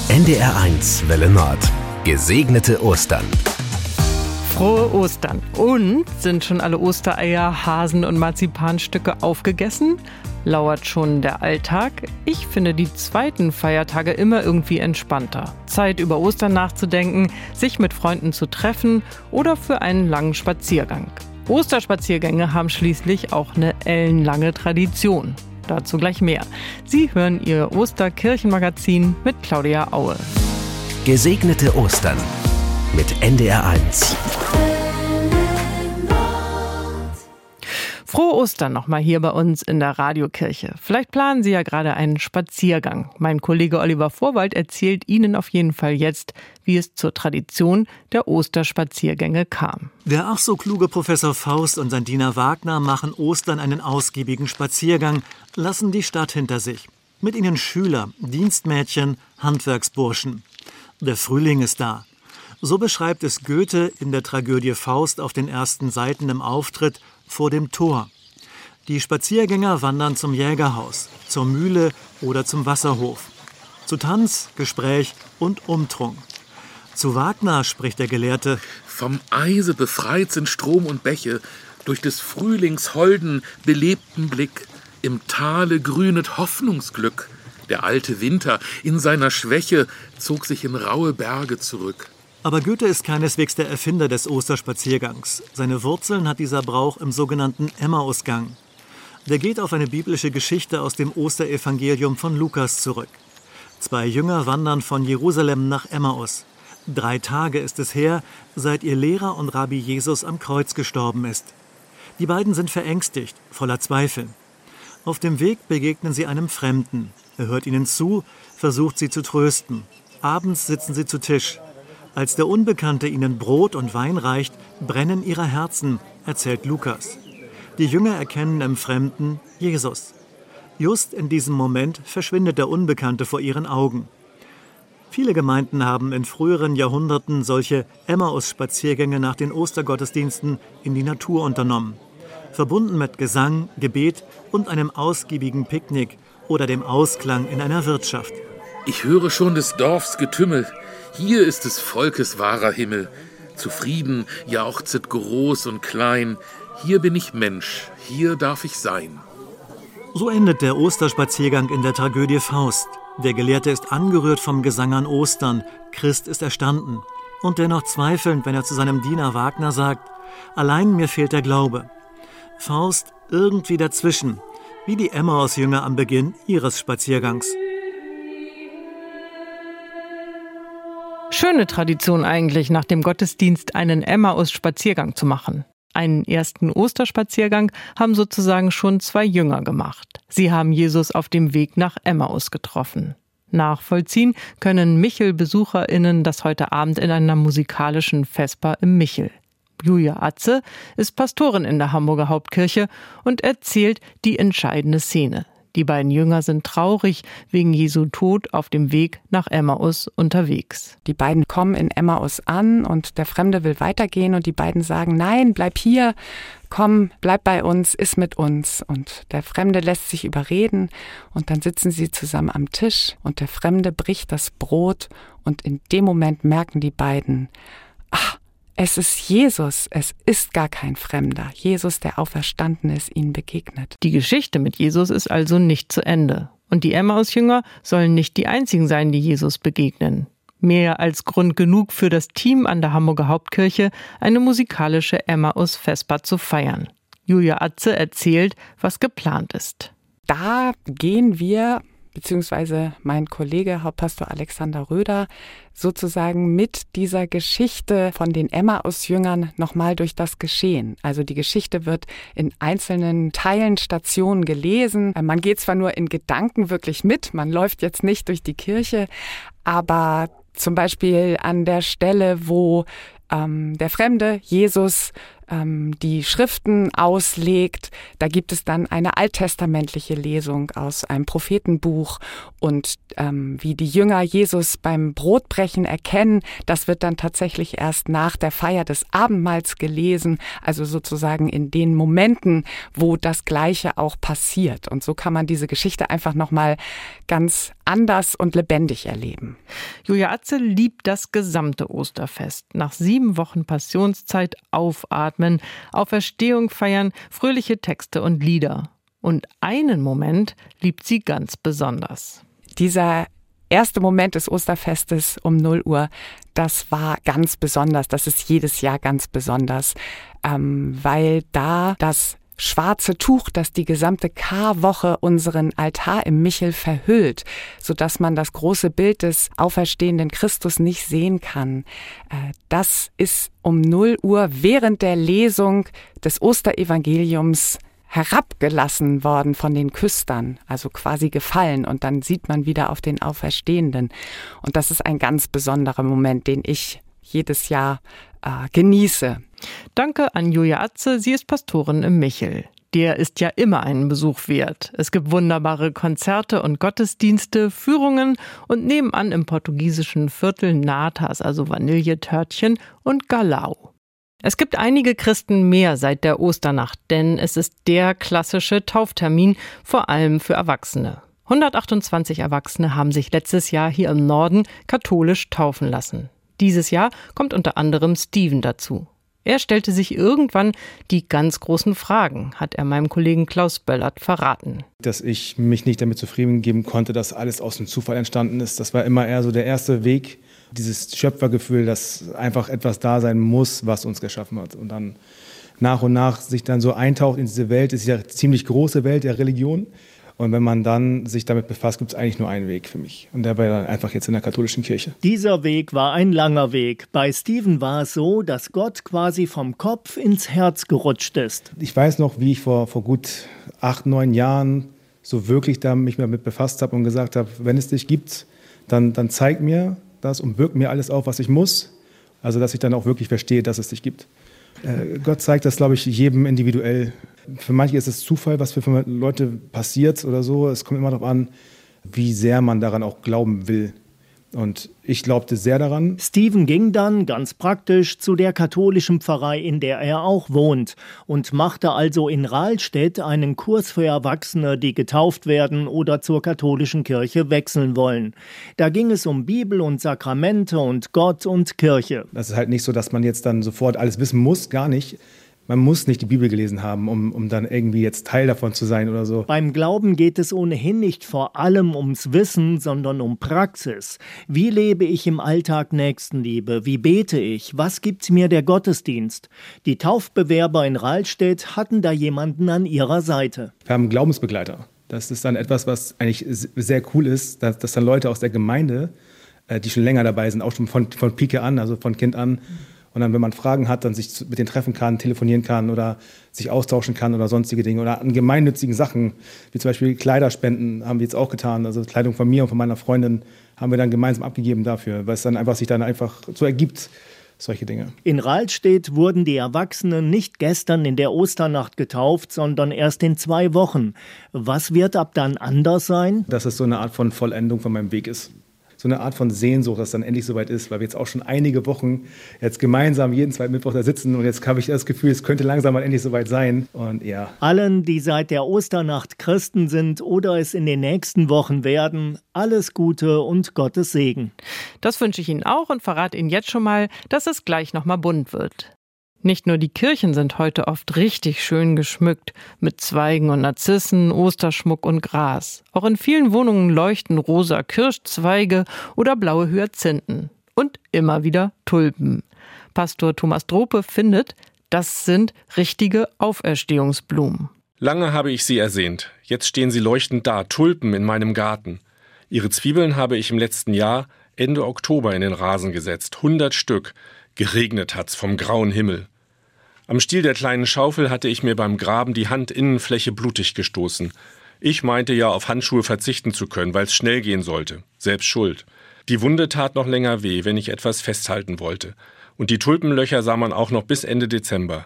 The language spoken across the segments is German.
NDR1 Welle Nord. Gesegnete Ostern. Frohe Ostern. Und sind schon alle Ostereier, Hasen und Marzipanstücke aufgegessen? Lauert schon der Alltag? Ich finde die zweiten Feiertage immer irgendwie entspannter. Zeit, über Ostern nachzudenken, sich mit Freunden zu treffen oder für einen langen Spaziergang. Osterspaziergänge haben schließlich auch eine ellenlange Tradition. Dazu gleich mehr. Sie hören Ihr Osterkirchenmagazin mit Claudia Aue. Gesegnete Ostern mit NDR1. Frohe Ostern nochmal hier bei uns in der Radiokirche. Vielleicht planen Sie ja gerade einen Spaziergang. Mein Kollege Oliver Vorwald erzählt Ihnen auf jeden Fall jetzt, wie es zur Tradition der Osterspaziergänge kam. Der ach so kluge Professor Faust und sein Diener Wagner machen Ostern einen ausgiebigen Spaziergang, lassen die Stadt hinter sich. Mit ihnen Schüler, Dienstmädchen, Handwerksburschen. Der Frühling ist da. So beschreibt es Goethe in der Tragödie Faust auf den ersten Seiten im Auftritt vor dem Tor. Die Spaziergänger wandern zum Jägerhaus, zur Mühle oder zum Wasserhof. Zu Tanz, Gespräch und Umtrunk. Zu Wagner spricht der Gelehrte: Vom Eise befreit sind Strom und Bäche, durch des Frühlings holden, belebten Blick. Im Tale grünet Hoffnungsglück. Der alte Winter in seiner Schwäche zog sich in raue Berge zurück. Aber Goethe ist keineswegs der Erfinder des Osterspaziergangs. Seine Wurzeln hat dieser Brauch im sogenannten Emmausgang. Der geht auf eine biblische Geschichte aus dem Osterevangelium von Lukas zurück. 2 Jünger wandern von Jerusalem nach Emmaus. 3 Tage ist es her, seit ihr Lehrer und Rabbi Jesus am Kreuz gestorben ist. Die beiden sind verängstigt, voller Zweifel. Auf dem Weg begegnen sie einem Fremden. Er hört ihnen zu, versucht sie zu trösten. Abends sitzen sie zu Tisch. Als der Unbekannte ihnen Brot und Wein reicht, brennen ihre Herzen, erzählt Lukas. Die Jünger erkennen im Fremden Jesus. Just in diesem Moment verschwindet der Unbekannte vor ihren Augen. Viele Gemeinden haben in früheren Jahrhunderten solche Emmaus-Spaziergänge nach den Ostergottesdiensten in die Natur unternommen. Verbunden mit Gesang, Gebet und einem ausgiebigen Picknick oder dem Ausklang in einer Wirtschaft. Ich höre schon des Dorfs Getümmel. Hier ist des Volkes wahrer Himmel. Zufrieden jauchzet groß und klein. Hier bin ich Mensch, hier darf ich sein. So endet der Osterspaziergang in der Tragödie Faust. Der Gelehrte ist angerührt vom Gesang an Ostern. Christ ist erstanden. Und dennoch zweifelnd, wenn er zu seinem Diener Wagner sagt: Allein mir fehlt der Glaube. Faust irgendwie dazwischen, wie die Emmaus-Jünger am Beginn ihres Spaziergangs. Schöne Tradition eigentlich, nach dem Gottesdienst einen Emmaus-Spaziergang zu machen. Einen ersten Osterspaziergang haben sozusagen schon 2 Jünger gemacht. Sie haben Jesus auf dem Weg nach Emmaus getroffen. Nachvollziehen können Michel-BesucherInnen das heute Abend in einer musikalischen Vesper im Michel. Julia Atze ist Pastorin in der Hamburger Hauptkirche und erzählt die entscheidende Szene. Die beiden Jünger sind traurig wegen Jesu Tod auf dem Weg nach Emmaus unterwegs. Die beiden kommen in Emmaus an und der Fremde will weitergehen und die beiden sagen: Nein, bleib hier, komm, bleib bei uns, iss mit uns. Und der Fremde lässt sich überreden und dann sitzen sie zusammen am Tisch und der Fremde bricht das Brot und in dem Moment merken die beiden: Ach, es ist Jesus, es ist gar kein Fremder. Jesus, der Auferstandene, ist ihnen begegnet. Die Geschichte mit Jesus ist also nicht zu Ende. Und die Emmaus-Jünger sollen nicht die einzigen sein, die Jesus begegnen. Mehr als Grund genug für das Team an der Hamburger Hauptkirche, eine musikalische Emmaus-Vesper zu feiern. Julia Atze erzählt, was geplant ist. Da gehen wir, beziehungsweise mein Kollege Hauptpastor Alexander Röder, sozusagen mit dieser Geschichte von den Emmaus-Jüngern nochmal durch das Geschehen. Also die Geschichte wird in einzelnen Teilen, Stationen gelesen. Man geht zwar nur in Gedanken wirklich mit, man läuft jetzt nicht durch die Kirche, aber zum Beispiel an der Stelle, wo der Fremde Jesus die Schriften auslegt. Da gibt es dann eine alttestamentliche Lesung aus einem Prophetenbuch und wie die Jünger Jesus beim Brotbrechen erkennen, das wird dann tatsächlich erst nach der Feier des Abendmahls gelesen, also sozusagen in den Momenten, wo das Gleiche auch passiert. Und so kann man diese Geschichte einfach nochmal ganz anders und lebendig erleben. Julia Atze liebt das gesamte Osterfest. Nach 7 Wochen Passionszeit aufatmen, Auferstehung feiern, fröhliche Texte und Lieder. Und einen Moment liebt sie ganz besonders. Dieser erste Moment des Osterfestes um 0 Uhr, das war ganz besonders. Das ist jedes Jahr ganz besonders, weil da das schwarze Tuch, das die gesamte Karwoche unseren Altar im Michel verhüllt, sodass man das große Bild des auferstehenden Christus nicht sehen kann. Das ist um 0 Uhr während der Lesung des Osterevangeliums herabgelassen worden von den Küstern, also quasi gefallen, und dann sieht man wieder auf den Auferstehenden. Und das ist ein ganz besonderer Moment, den ich jedes Jahr genieße. Danke an Julia Atze, sie ist Pastorin im Michel. Der ist ja immer einen Besuch wert. Es gibt wunderbare Konzerte und Gottesdienste, Führungen und nebenan im portugiesischen Viertel Natas, also Vanilletörtchen und Galau. Es gibt einige Christen mehr seit der Osternacht, denn es ist der klassische Tauftermin, vor allem für Erwachsene. 128 Erwachsene haben sich letztes Jahr hier im Norden katholisch taufen lassen. Dieses Jahr kommt unter anderem Steven dazu. Er stellte sich irgendwann die ganz großen Fragen, hat er meinem Kollegen Klaus Böllert verraten. Dass ich mich nicht damit zufrieden geben konnte, dass alles aus dem Zufall entstanden ist. Das war immer eher so der erste Weg, dieses Schöpfergefühl, dass einfach etwas da sein muss, was uns geschaffen hat. Und dann nach und nach sich dann so eintaucht in diese Welt, ist ja eine ziemlich große Welt der Religion. Und wenn man dann sich damit befasst, gibt es eigentlich nur einen Weg für mich. Und der war dann einfach jetzt in der katholischen Kirche. Dieser Weg war ein langer Weg. Bei Steven war es so, dass Gott quasi vom Kopf ins Herz gerutscht ist. Ich weiß noch, wie ich vor gut 8, 9 Jahren so wirklich da mich damit befasst habe und gesagt habe, wenn es dich gibt, dann zeig mir das und wirk mir alles auf, was ich muss. Also dass ich dann auch wirklich verstehe, dass es dich gibt. Gott zeigt das, glaube ich, jedem individuell. Für manche ist es Zufall, was für Leute passiert oder so. Es kommt immer darauf an, wie sehr man daran auch glauben will. Und ich glaubte sehr daran. Steven ging dann ganz praktisch zu der katholischen Pfarrei, in der er auch wohnt, und machte also in Rahlstedt einen Kurs für Erwachsene, die getauft werden oder zur katholischen Kirche wechseln wollen. Da ging es um Bibel und Sakramente und Gott und Kirche. Das ist halt nicht so, dass man jetzt dann sofort alles wissen muss, gar nicht. Man muss nicht die Bibel gelesen haben, um dann irgendwie jetzt Teil davon zu sein oder so. Beim Glauben geht es ohnehin nicht vor allem ums Wissen, sondern um Praxis. Wie lebe ich im Alltag Nächstenliebe? Wie bete ich? Was gibt mir der Gottesdienst? Die Taufbewerber in Rahlstedt hatten da jemanden an ihrer Seite. Wir haben einen Glaubensbegleiter. Das ist dann etwas, was eigentlich sehr cool ist, dass dann Leute aus der Gemeinde, die schon länger dabei sind, auch schon von Pike an, also von Kind an, und dann, wenn man Fragen hat, dann sich mit denen treffen kann, telefonieren kann oder sich austauschen kann oder sonstige Dinge. Oder an gemeinnützigen Sachen, wie zum Beispiel Kleiderspenden, haben wir jetzt auch getan. Also Kleidung von mir und von meiner Freundin haben wir dann gemeinsam abgegeben dafür, weil es dann einfach sich dann einfach so ergibt, solche Dinge. In Rahlstedt wurden die Erwachsenen nicht gestern in der Osternacht getauft, sondern erst in 2 Wochen. Was wird ab dann anders sein? Dass es so eine Art von Vollendung von meinem Weg ist. So eine Art von Sehnsucht, dass es dann endlich soweit ist, weil wir jetzt auch schon einige Wochen jetzt gemeinsam jeden zweiten Mittwoch da sitzen und jetzt habe ich das Gefühl, es könnte langsam mal endlich soweit sein. Und ja. Allen, die seit der Osternacht Christen sind oder es in den nächsten Wochen werden, alles Gute und Gottes Segen. Das wünsche ich Ihnen auch und verrate Ihnen jetzt schon mal, dass es gleich nochmal bunt wird. Nicht nur die Kirchen sind heute oft richtig schön geschmückt, mit Zweigen und Narzissen, Osterschmuck und Gras. Auch in vielen Wohnungen leuchten rosa Kirschzweige oder blaue Hyazinthen. Und immer wieder Tulpen. Pastor Thomas Drope findet, das sind richtige Auferstehungsblumen. Lange habe ich sie ersehnt. Jetzt stehen sie leuchtend da, Tulpen in meinem Garten. Ihre Zwiebeln habe ich im letzten Jahr, Ende Oktober, in den Rasen gesetzt. 100 Stück. Geregnet hat's vom grauen Himmel. Am Stiel der kleinen Schaufel hatte ich mir beim Graben die Handinnenfläche blutig gestoßen. Ich meinte ja, auf Handschuhe verzichten zu können, weil es schnell gehen sollte. Selbst schuld. Die Wunde tat noch länger weh, wenn ich etwas festhalten wollte. Und die Tulpenlöcher sah man auch noch bis Ende Dezember.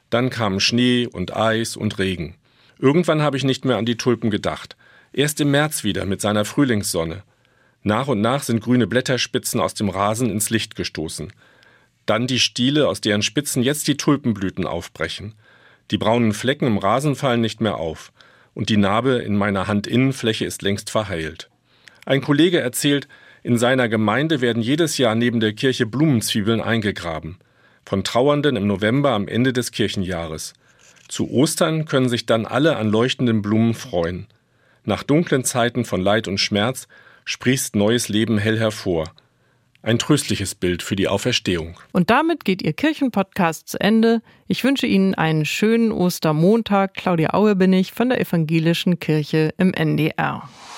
Dann kamen Schnee und Eis und Regen. Irgendwann habe ich nicht mehr an die Tulpen gedacht. Erst im März wieder mit seiner Frühlingssonne. Nach und nach sind grüne Blätterspitzen aus dem Rasen ins Licht gestoßen. Dann die Stiele, aus deren Spitzen jetzt die Tulpenblüten aufbrechen. Die braunen Flecken im Rasen fallen nicht mehr auf. Und die Narbe in meiner Handinnenfläche ist längst verheilt. Ein Kollege erzählt, in seiner Gemeinde werden jedes Jahr neben der Kirche Blumenzwiebeln eingegraben. Von Trauernden im November am Ende des Kirchenjahres. Zu Ostern können sich dann alle an leuchtenden Blumen freuen. Nach dunklen Zeiten von Leid und Schmerz sprießt neues Leben hell hervor. Ein tröstliches Bild für die Auferstehung. Und damit geht Ihr Kirchenpodcast zu Ende. Ich wünsche Ihnen einen schönen Ostermontag. Claudia Aue bin ich von der Evangelischen Kirche im NDR.